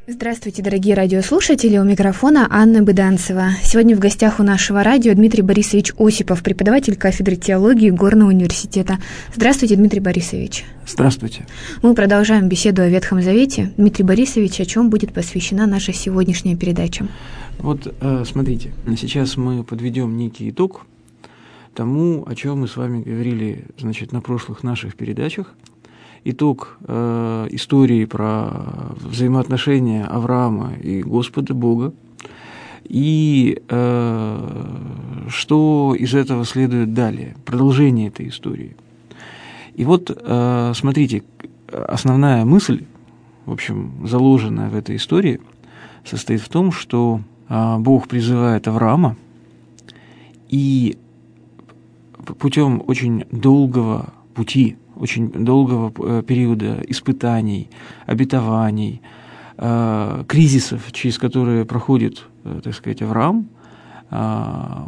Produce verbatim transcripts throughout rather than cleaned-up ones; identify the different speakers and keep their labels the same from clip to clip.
Speaker 1: Здравствуйте, дорогие радиослушатели, у микрофона Анна Быданцева. Сегодня в гостях у нашего радио Дмитрий Борисович Осипов, преподаватель кафедры теологии Горного университета. Здравствуйте, Дмитрий Борисович.
Speaker 2: Здравствуйте.
Speaker 1: Мы продолжаем беседу о Ветхом Завете. Дмитрий Борисович, о чем будет посвящена наша сегодняшняя передача?
Speaker 2: Вот, смотрите, сейчас мы подведем некий итог тому, о чем мы с вами говорили, значит, на прошлых наших передачах. Итог э, истории про взаимоотношения Авраама и Господа Бога, и э, что из этого следует далее, продолжение этой истории. И вот, э, смотрите, основная мысль, в общем, заложенная в этой истории, состоит в том, что э, Бог призывает Авраама, и путем очень долгого пути, очень долгого периода испытаний, обетований, э, кризисов, через которые проходит, э, так сказать, Авраам, э,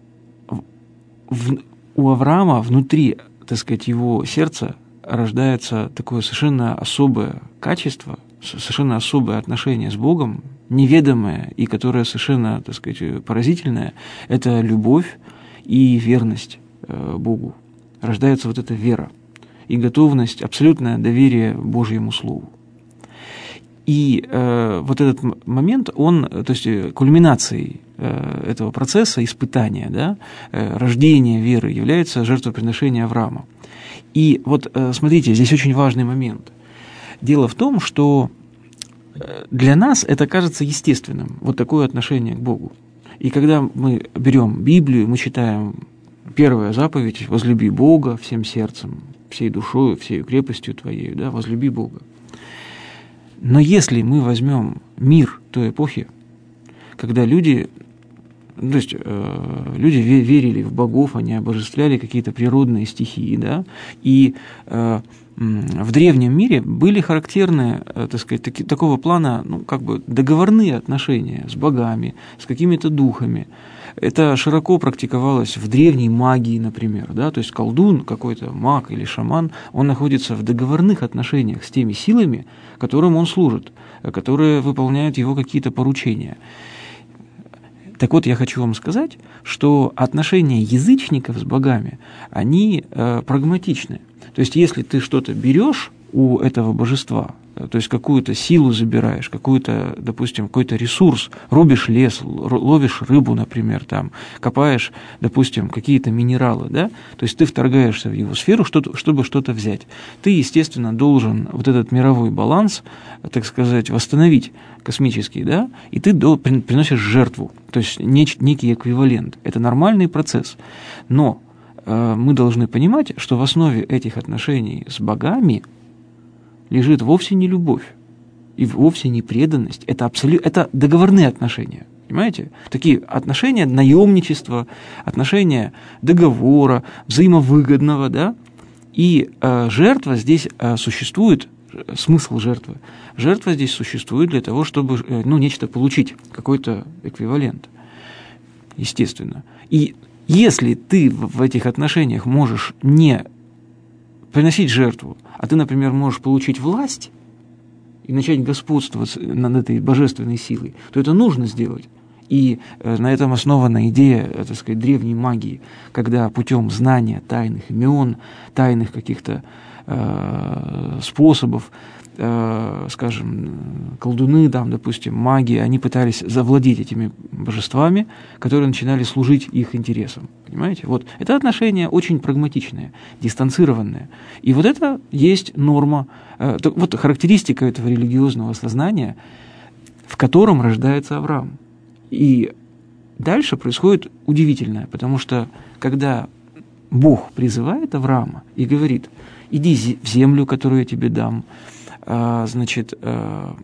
Speaker 2: в, у Авраама внутри, так сказать, его сердца рождается такое совершенно особое качество, совершенно особое отношение с Богом, неведомое и которое совершенно, так сказать, поразительное, это любовь и верность э, Богу. Рождается вот эта вера и готовность, абсолютное доверие Божьему Слову. И э, вот этот момент, он, то есть кульминацией э, этого процесса, испытания, да, э, рождения веры является жертвоприношение Авраама. И вот э, смотрите, здесь очень важный момент. Дело в том, что для нас это кажется естественным, вот такое отношение к Богу. И когда мы берем Библию, мы читаем первая заповедь: возлюби Бога всем сердцем, всей душою, всей крепостью твоей, да, возлюби Бога. Но если мы возьмем мир той эпохи, когда люди, то есть э, люди верили в богов, они обожествляли какие-то природные стихии, да, и э, в древнем мире были характерны, э, так сказать, таки, такого плана, ну, как бы договорные отношения с богами, с какими-то духами. Это широко практиковалось в древней магии, например, да, то есть колдун, какой-то маг или шаман, он находится в договорных отношениях с теми силами, которым он служит, которые выполняют его какие-то поручения. Так вот, я хочу вам сказать, что отношения язычников с богами, они э, прагматичны. То есть, если ты что-то берешь у этого божества, то есть какую-то силу забираешь, какую-то, допустим, какой-то ресурс, рубишь лес, ловишь рыбу, например, там, копаешь, допустим, какие-то минералы, да, то есть ты вторгаешься в его сферу, чтобы что-то взять. Ты, естественно, должен вот этот мировой баланс, так сказать, восстановить космический, да, и ты приносишь жертву, то есть некий эквивалент. Это нормальный процесс. Но э, мы должны понимать, что в основе этих отношений с богами лежит вовсе не любовь и вовсе не преданность. Это, абсолют, это договорные отношения, понимаете? Такие отношения наемничества, отношения договора, взаимовыгодного, да? И э, жертва здесь э, существует, смысл жертвы. Жертва здесь существует для того, чтобы э, ну, нечто получить, какой-то эквивалент, естественно. И если ты в этих отношениях можешь не приносить жертву, а ты, например, можешь получить власть и начать господствовать над этой божественной силой, то это нужно сделать. И на этом основана идея, так сказать, древней магии, когда путем знания тайных имен, тайных каких-то э, способов, э, скажем, колдуны, там, допустим, маги, они пытались завладеть этими божествами, которые начинали служить их интересам. Понимаете? Вот это отношения очень прагматичные, дистанцированные. И вот это есть норма, э, вот характеристика этого религиозного сознания, в котором рождается Авраам. И дальше происходит удивительное, потому что когда Бог призывает Авраама и говорит: иди в землю, которую я тебе дам, а, значит, а,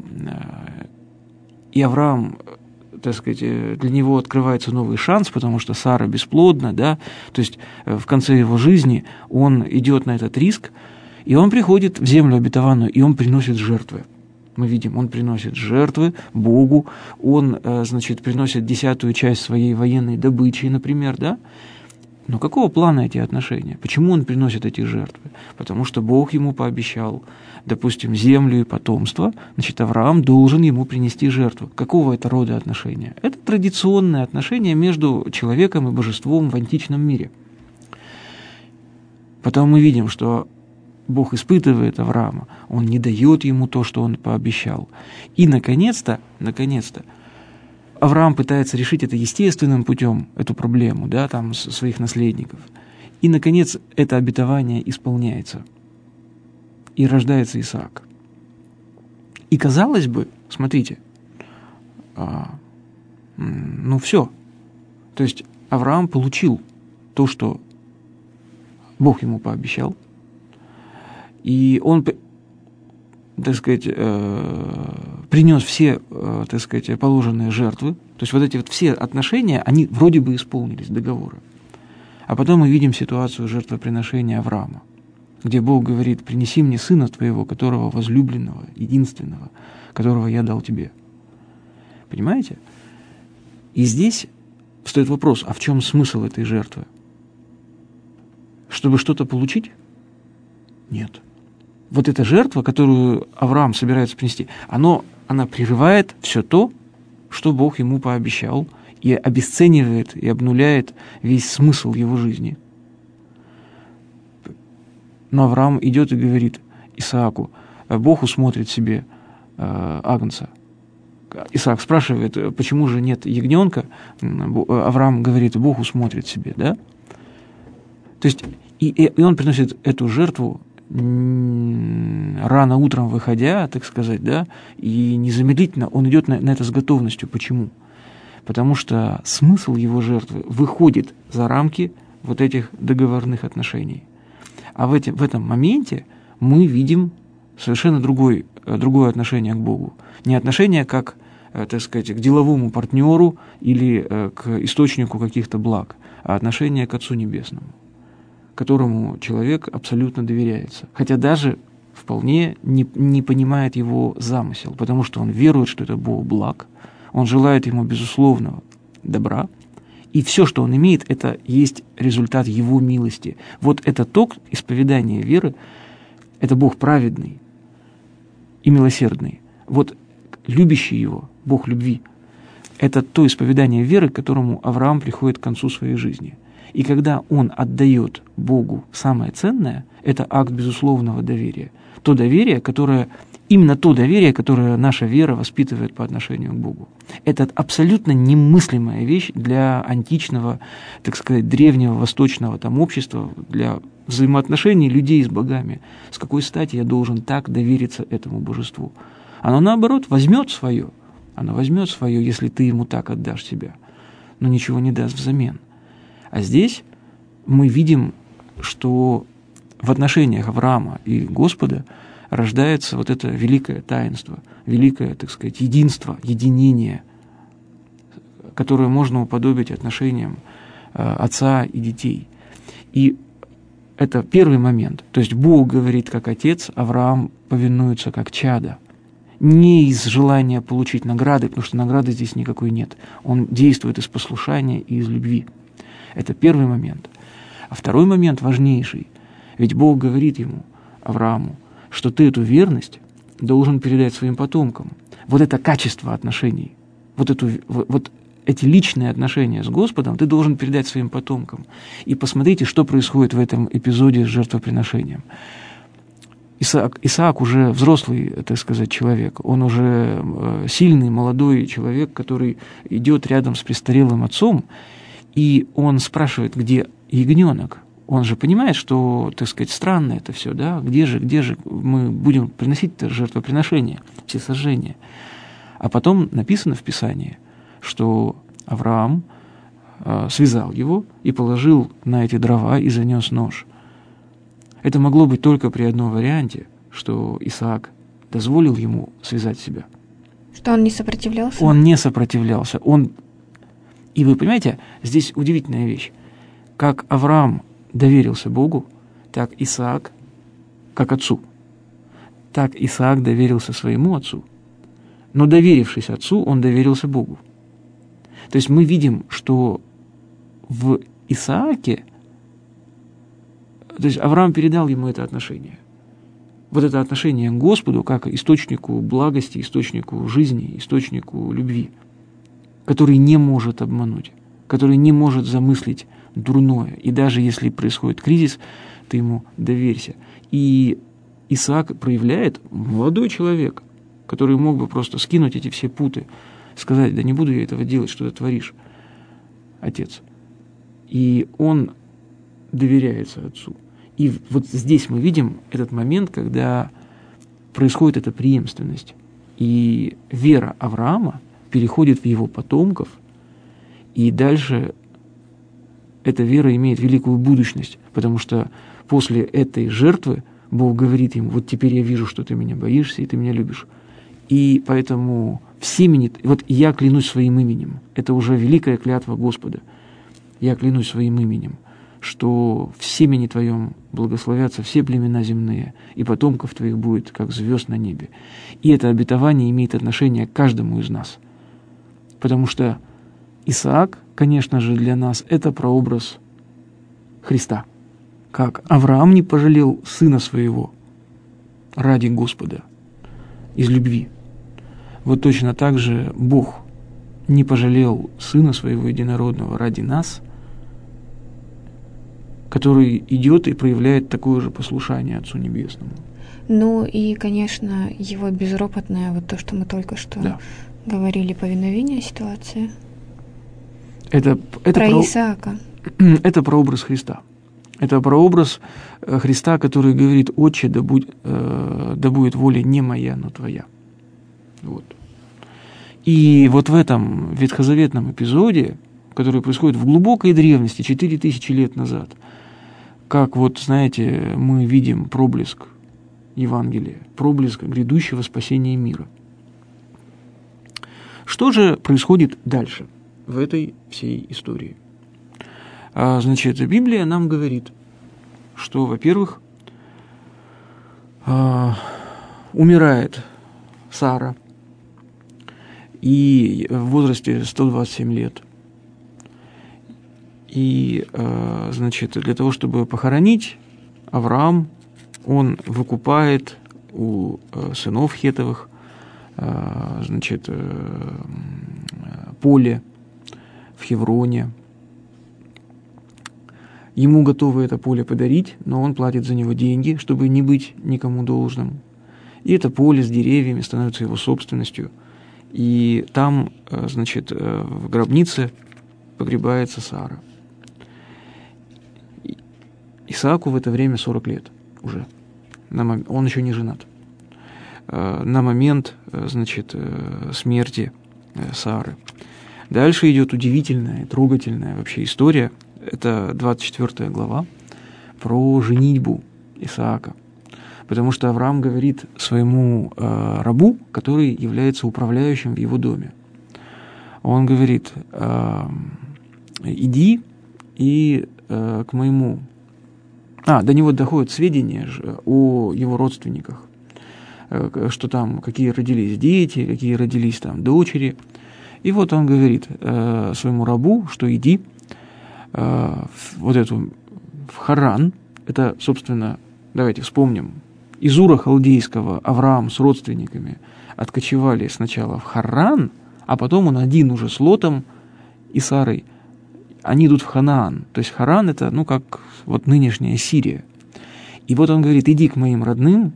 Speaker 2: и Авраам, так сказать, для него открывается новый шанс, потому что Сара бесплодна, да, то есть в конце его жизни он идет на этот риск, и он приходит в землю обетованную, и он приносит жертвы. Мы видим, он приносит жертвы Богу, он, значит, приносит десятую часть своей военной добычи, например, да. Но какого плана эти отношения? Почему он приносит эти жертвы? Потому что Бог ему пообещал, допустим, землю и потомство, значит, Авраам должен ему принести жертву. Какого это рода отношения? Это традиционные отношения между человеком и божеством в античном мире. Потом мы видим, что Бог испытывает Авраама, он не дает ему то, что он пообещал. И, наконец-то, наконец-то, Авраам пытается решить это естественным путем, эту проблему, да, там, своих наследников. И, наконец, это обетование исполняется. И рождается Исаак. И, казалось бы, смотрите, а, ну все. То есть Авраам получил то, что Бог ему пообещал. И он, так сказать, принес все, так сказать, положенные жертвы. То есть вот эти вот все отношения, они вроде бы исполнились, договоры. А потом мы видим ситуацию жертвоприношения Авраама, где Бог говорит: принеси мне сына твоего, которого возлюбленного, единственного, которого я дал тебе. Понимаете? И здесь встает вопрос, а в чем смысл этой жертвы? Чтобы что-то получить? Нет. Вот эта жертва, которую Авраам собирается принести, оно, она прерывает все то, что Бог ему пообещал, и обесценивает, и обнуляет весь смысл его жизни. Но Авраам идет и говорит Исааку: Бог усмотрит себе э, агнца. Исаак спрашивает, почему же нет ягненка? Авраам говорит: Бог усмотрит себе, да? То есть, и, и он приносит эту жертву рано утром выходя, так сказать, да, и незамедлительно он идет на, на это с готовностью. Почему? Потому что смысл его жертвы выходит за рамки вот этих договорных отношений. А в, эти, в этом моменте мы видим совершенно другой, другое отношение к Богу. Не отношение как, так сказать, к деловому партнеру или к источнику каких-то благ, а отношение к Отцу Небесному, которому человек абсолютно доверяется. Хотя даже вполне не, не понимает его замысел, потому что он верует, что это Бог благ, он желает ему безусловного добра, и все, что он имеет, это есть результат его милости. Вот это ток исповедания веры, это Бог праведный и милосердный. Вот любящий его, Бог любви, это то исповедание веры, к которому Авраам приходит к концу своей жизни. И когда он отдает Богу самое ценное, это акт безусловного доверия. То доверие, которое, именно то доверие, которое наша вера воспитывает по отношению к Богу. Это абсолютно немыслимая вещь для античного, так сказать, древнего, восточного там общества, для взаимоотношений людей с богами. С какой стати я должен так довериться этому божеству? Оно, наоборот, возьмет свое. Оно возьмет свое, если ты ему так отдашь себя, но ничего не даст взамен. А здесь мы видим, что в отношениях Авраама и Господа рождается вот это великое таинство, великое, так сказать, единство, единение, которое можно уподобить отношениям отца и детей. И это первый момент. То есть Бог говорит как отец, Авраам повинуется как чадо. Не из желания получить награды, потому что награды здесь никакой нет. Он действует из послушания и из любви. Это первый момент. А второй момент важнейший. Ведь Бог говорит ему, Аврааму, что ты эту верность должен передать своим потомкам. Вот это качество отношений, вот, эту, вот эти личные отношения с Господом ты должен передать своим потомкам. И посмотрите, что происходит в этом эпизоде с жертвоприношением. Исаак, Исаак уже взрослый, так сказать, человек. Он уже сильный, молодой человек, который идет рядом с престарелым отцом, и он спрашивает, где ягненок. Он же понимает, что, так сказать, странно это все, да? Где же, где же мы будем приносить это жертвоприношение, всесожжение? А потом написано в Писании, что Авраам э, связал его и положил на эти дрова и занес нож. Это могло быть только при одном варианте, что Исаак дозволил ему связать себя.
Speaker 1: Что он не сопротивлялся?
Speaker 2: Он не сопротивлялся. Он... И вы понимаете, здесь удивительная вещь. Как Авраам доверился Богу, так Исаак, как отцу, так Исаак доверился своему отцу. Но доверившись отцу, он доверился Богу. То есть мы видим, что в Исааке То есть Авраам передал ему это отношение. Вот это отношение к Господу как источнику благости, источнику жизни, источнику любви, который не может обмануть, который не может замыслить дурное. И даже если происходит кризис, ты ему доверься. И Исаак проявляет, молодой человек, который мог бы просто скинуть эти все путы, сказать: да не буду я этого делать, что ты творишь, отец. И он доверяется отцу. И вот здесь мы видим этот момент, когда происходит эта преемственность. И вера Авраама переходит в его потомков, и дальше эта вера имеет великую будущность, потому что после этой жертвы Бог говорит ему: вот теперь я вижу, что ты меня боишься, и ты меня любишь. И поэтому в семени, вот я клянусь своим именем, это уже великая клятва Господа, я клянусь своим именем, что в семени твоем благословятся все племена земные, и потомков твоих будет, как звезд на небе. И это обетование имеет отношение к каждому из нас. Потому что Исаак, конечно же, для нас это прообраз Христа. Как Авраам не пожалел сына своего ради Господа, из любви. Вот точно так же Бог не пожалел сына своего единородного ради нас, который идет и проявляет такое же послушание Отцу Небесному.
Speaker 1: Ну и, конечно, его безропотное, вот то, что мы только что да. говорили, повиновение ситуации.
Speaker 2: Это, это
Speaker 1: про
Speaker 2: про...
Speaker 1: Исаака.
Speaker 2: Это прообраз Христа. Это прообраз Христа, который говорит: «Отче, да, будь, э, да будет воля не моя, но твоя». Вот. И вот в этом ветхозаветном эпизоде, который происходит в глубокой древности, четыре тысячи лет назад, как вот, знаете, мы видим проблеск Евангелия, проблеск грядущего спасения мира. Что же происходит дальше в этой всей истории? А, значит, Библия нам говорит, что, во-первых, а, умирает Сара, и в возрасте сто двадцать семь лет. И, значит, для того, чтобы похоронить, Авраам, он выкупает у сынов Хетовых, значит, поле в Хевроне. Ему готовы это поле подарить, но он платит за него деньги, чтобы не быть никому должным. И это поле с деревьями становится его собственностью. И там, значит, в гробнице погребается Сара. Исааку в это время сорок лет уже. Он еще не женат. На момент, значит, смерти Сары. Дальше идет удивительная, трогательная вообще история. Это двадцать четвёртая глава про женитьбу Исаака. Потому что Авраам говорит своему э, рабу, который является управляющим в его доме. Он говорит: э, иди и э, к моему... А, до него доходят сведения о его родственниках, э, что там, какие родились дети, какие родились там дочери. И вот он говорит э, своему рабу, что иди э, в, вот эту, в Харан. Это, собственно, давайте вспомним, из Ура Халдейского Авраам с родственниками откочевали сначала в Харран, а потом он один уже с Лотом и Сарой. Они идут в Ханаан. То есть Харран — это, ну, как вот нынешняя Сирия. И вот он говорит: иди к моим родным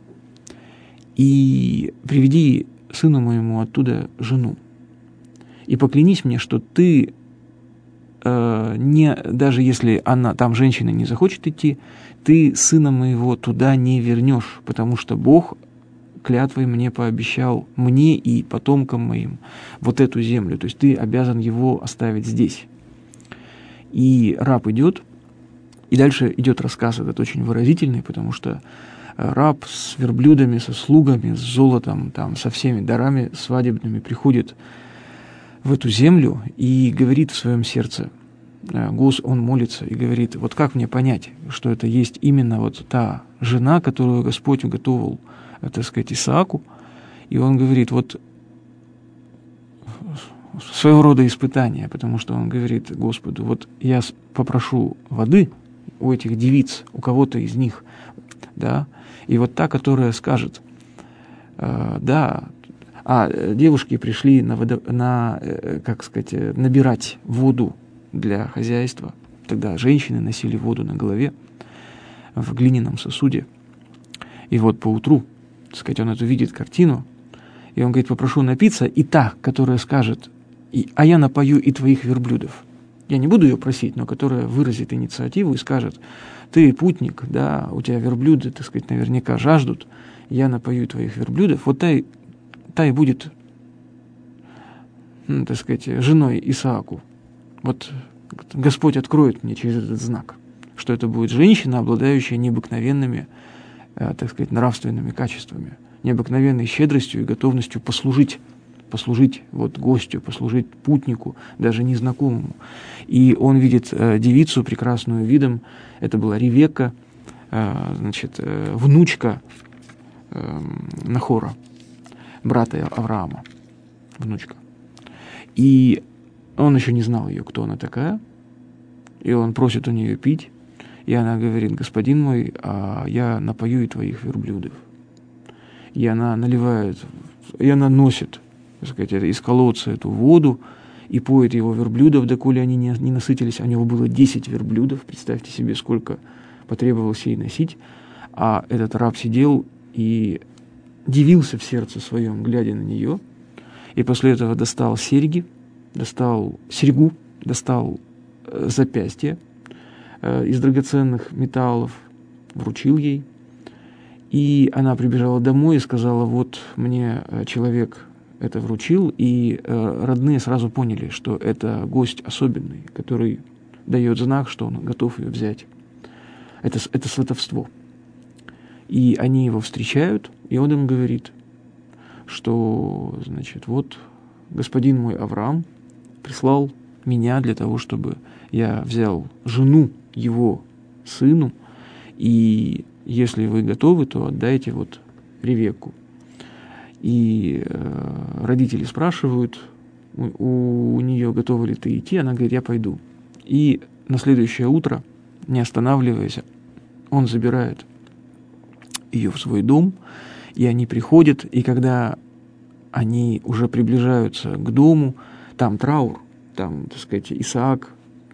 Speaker 2: и приведи сыну моему оттуда жену. И поклянись мне, что ты, э, не, даже если она, там женщина не захочет идти, ты сына моего туда не вернешь, потому что Бог клятвой мне пообещал, мне и потомкам моим, вот эту землю. То есть ты обязан его оставить здесь. И раб идет, и дальше идет рассказ этот очень выразительный, потому что раб с верблюдами, со слугами, с золотом, там, со всеми дарами свадебными приходит в эту землю и говорит в своем сердце, Гос, он молится и говорит: вот как мне понять, что это есть именно вот та жена, которую Господь уготовил, так сказать, Исааку? И он говорит: вот своего рода испытание, потому что он говорит Господу: вот я попрошу воды, у этих девиц, у кого-то из них, да, и вот та, которая скажет, э, да, а девушки пришли на, водо, на, э, как сказать, набирать воду для хозяйства, тогда женщины носили воду на голове в глиняном сосуде, и вот поутру, так сказать, он эту видит картину, и он говорит, попрошу напиться, и та, которая скажет, и, а я напою и твоих верблюдов. Я не буду ее просить, но которая выразит инициативу и скажет, ты путник, да, у тебя верблюды, так сказать, наверняка жаждут, я напою твоих верблюдов, вот та и, та и будет, ну, так сказать, женой Исааку. Вот Господь откроет мне через этот знак, что это будет женщина, обладающая необыкновенными, э, так сказать, нравственными качествами, необыкновенной щедростью и готовностью послужить, послужить вот гостю, послужить путнику, даже незнакомому. И он видит э, девицу, прекрасную видом, это была Ревекка, э, значит, э, внучка э, Нахора, брата Авраама, внучка. И он еще не знал ее, кто она такая, и он просит у нее пить, и она говорит, господин мой, а я напою и твоих верблюдов. И она наливает, и она носит, так сказать, из колодца эту воду, и поет его верблюдов, доколе они не, не насытились. У него было десять верблюдов, представьте себе, сколько потребовалось ей носить. А этот раб сидел и дивился в сердце своем, глядя на нее, и после этого достал серьги, достал серьгу, достал э, запястье э, из драгоценных металлов, вручил ей. И она прибежала домой и сказала, вот мне человек это вручил, и э, родные сразу поняли, что это гость особенный, который дает знак, что он готов ее взять. Это, это сватовство. И они его встречают, и он им говорит, что, значит, вот господин мой Авраам прислал меня для того, чтобы я взял жену его сыну, и если вы готовы, то отдайте вот Ревекку. И э, родители спрашивают у, у нее, готова ли ты идти, она говорит, я пойду. И на следующее утро, не останавливаясь, он забирает ее в свой дом, и они приходят, и когда они уже приближаются к дому, там траур, там, так сказать, Исаак,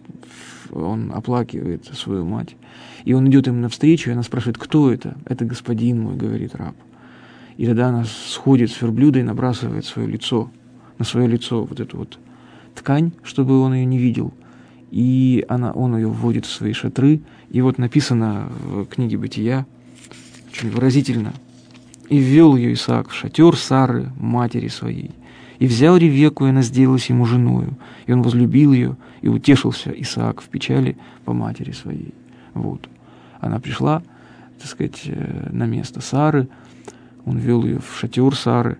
Speaker 2: он оплакивает свою мать, и он идет им навстречу, и она спрашивает, кто это? Это господин мой, говорит раб. И тогда она сходит с верблюда и набрасывает свое лицо, на свое лицо вот эту вот ткань, чтобы он ее не видел, и она, он ее вводит в свои шатры, и вот написано в книге Бытия, очень выразительно, и ввел ее Исаак в шатер Сары, матери своей, и взял Ревекку, и она сделалась ему женою, и он возлюбил ее, и утешился Исаак в печали по матери своей. Вот. Она пришла, так сказать, на место Сары, он ввел ее в шатер Сары,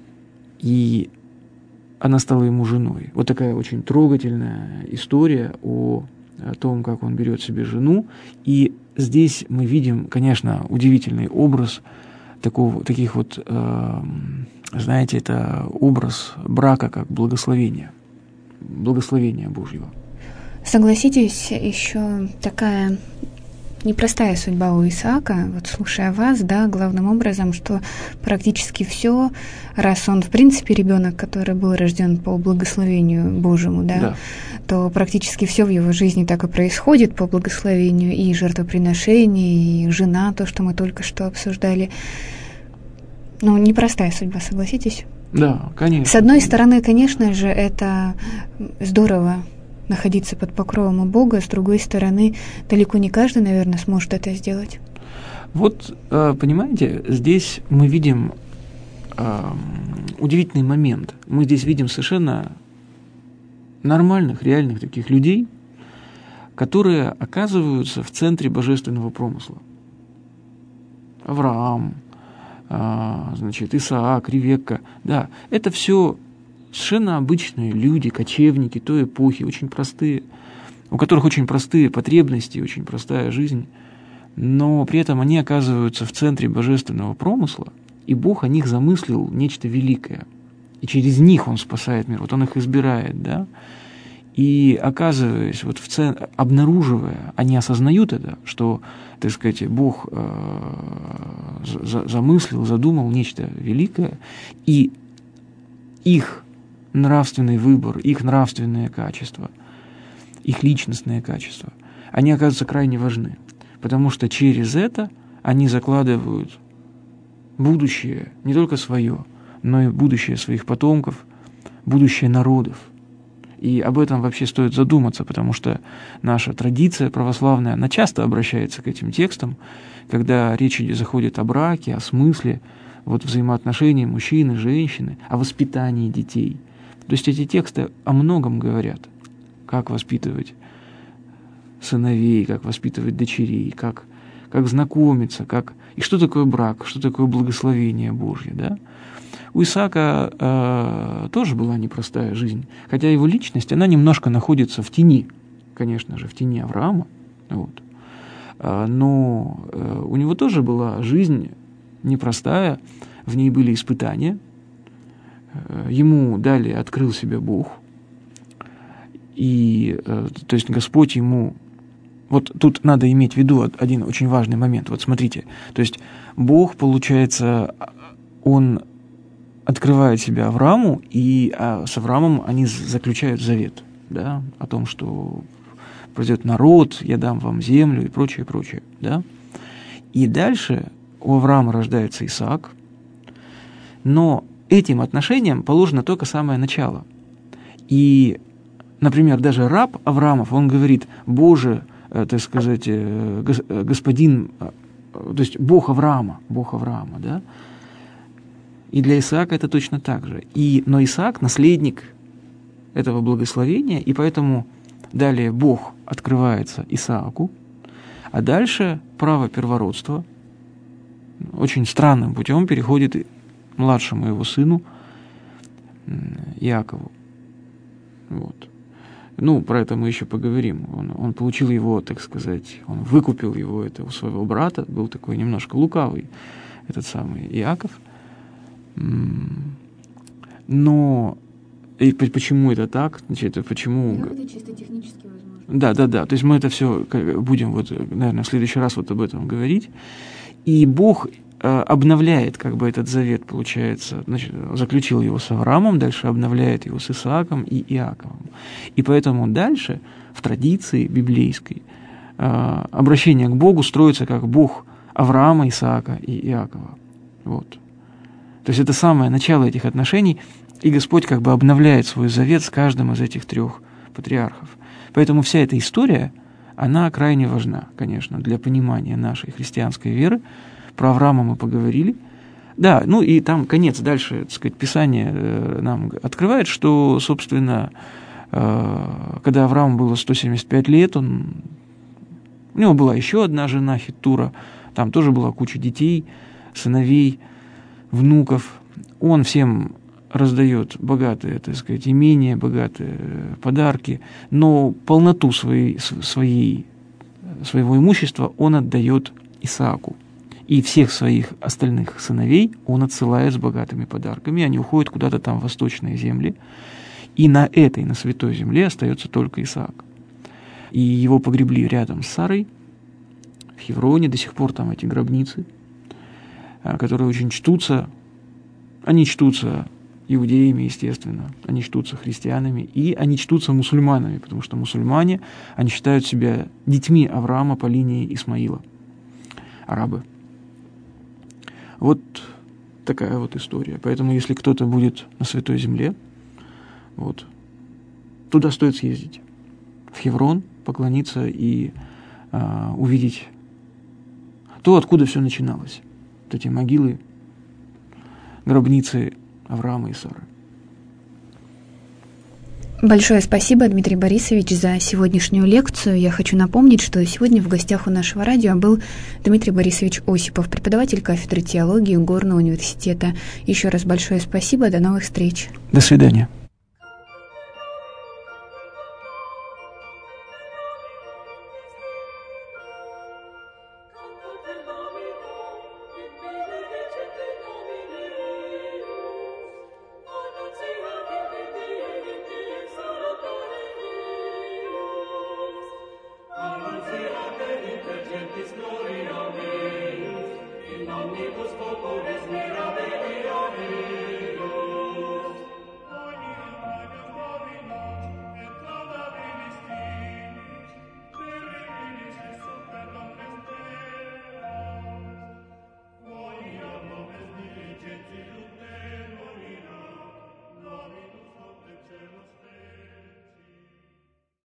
Speaker 2: и она стала ему женой. Вот такая очень трогательная история о, о том, как он берет себе жену. И здесь мы видим, конечно, удивительный образ такого, таких вот, э, знаете, это образ брака как благословения, благословения Божьего.
Speaker 1: Согласитесь, еще такая непростая судьба у Исаака, вот слушая вас, да, главным образом, что практически все, раз он в принципе ребенок, который был рожден по благословению Божьему, да, да, то практически все в его жизни так и происходит по благословению, и жертвоприношение, и жена, то, что мы только что обсуждали. Ну, непростая судьба, согласитесь?
Speaker 2: Да, конечно.
Speaker 1: С одной стороны, конечно же, это здорово находиться под покровом у Бога, с другой стороны, далеко не каждый, наверное, сможет это сделать.
Speaker 2: Вот, понимаете, здесь мы видим э, удивительный момент. Мы здесь видим совершенно нормальных, реальных таких людей, которые оказываются в центре божественного промысла. Авраам, э, значит, Исаак, Ревекка. Да, это все совершенно обычные люди, кочевники той эпохи, очень простые, у которых очень простые потребности, очень простая жизнь, но при этом они оказываются в центре божественного промысла, и Бог о них замыслил нечто великое, и через них Он спасает мир, вот Он их избирает, да, И оказываясь, вот в цен... обнаруживая, они осознают это, что, так сказать, Бог э, за- замыслил, задумал нечто великое, и их нравственный выбор, их нравственные качества, их личностные качества, они оказываются крайне важны, потому что через это они закладывают будущее, не только свое, но и будущее своих потомков, будущее народов. И об этом вообще стоит задуматься, потому что наша традиция православная, она часто обращается к этим текстам, когда речь заходит о браке, о смысле вот, взаимоотношений мужчины, женщины, о воспитании детей. То есть эти тексты о многом говорят. Как воспитывать сыновей, как воспитывать дочерей, как, как знакомиться, как... и что такое брак, что такое благословение Божье, да? У Исаака э, тоже была непростая жизнь, хотя его личность, она немножко находится в тени, конечно же, в тени Авраама, вот. А, но э, у него тоже была жизнь непростая, в ней были испытания, э, ему далее открыл себя Бог, и, э, то есть Господь ему... Вот тут надо иметь в виду один очень важный момент, вот смотрите, то есть Бог, получается, он... открывает себя Аврааму, и а с Авраамом они заключают завет, да, о том, что придет народ, я дам вам землю и прочее, прочее, да. И дальше у Авраама рождается Исаак, но этим отношениям положено только самое начало. И, например, даже раб Авраамов, он говорит: Боже, так сказать, господин, то есть Бог Авраама, Бог Авраама, да. И для Исаака это точно так же. И, но Исаак – наследник этого благословения, и поэтому далее Бог открывается Исааку, а дальше право первородства очень странным путем переходит младшему его сыну Иакову. Вот. Ну, про это мы еще поговорим. Он, он получил его, так сказать, он выкупил его, это у своего брата, был такой немножко лукавый этот самый Иаков. Но и почему это так? Значит, почему...
Speaker 1: Ну, это чисто технически возможно.
Speaker 2: Да, да, да. То есть мы это все будем, вот, наверное, в следующий раз вот об этом говорить. И Бог э, обновляет как бы этот завет, получается, значит, заключил его с Авраамом, дальше обновляет его с Исааком и Иаковом. И поэтому дальше в традиции библейской э, обращение к Богу строится как Бог Авраама, Исаака и Иакова. Вот. То есть это самое начало этих отношений, и Господь как бы обновляет свой завет с каждым из этих трех патриархов. Поэтому вся эта история, она крайне важна, конечно, для понимания нашей христианской веры. Про Авраама мы поговорили. Да, ну и там конец, дальше, так сказать, Писание нам открывает, что, собственно, когда Аврааму было сто семьдесят пять лет, он... у него была еще одна жена, Хеттура, там тоже была куча детей, сыновей, внуков. Он всем раздает богатые, так сказать, имения, богатые подарки, но полноту своей, своей, своего имущества он отдает Исааку. И всех своих остальных сыновей он отсылает с богатыми подарками. Они уходят куда-то там в восточные земли. И на этой, на святой земле остается только Исаак. И его погребли рядом с Сарой, в Хевроне. До сих пор там эти гробницы, которые очень чтутся. Они чтутся иудеями, естественно, они чтутся христианами, и они чтутся мусульманами, потому что мусульмане, они считают себя детьми Авраама по линии Исмаила, арабы. Вот такая вот история. Поэтому, если кто-то будет на Святой Земле, вот, туда стоит съездить, в Хеврон, поклониться и а, увидеть то, откуда все начиналось. Вот эти могилы, гробницы Авраама и Сары.
Speaker 1: Большое спасибо, Дмитрий Борисович, за сегодняшнюю лекцию. Я хочу напомнить, что сегодня в гостях у нашего радио был Дмитрий Борисович Осипов, преподаватель кафедры теологии Горного университета. Еще раз большое спасибо, до новых встреч.
Speaker 2: До свидания.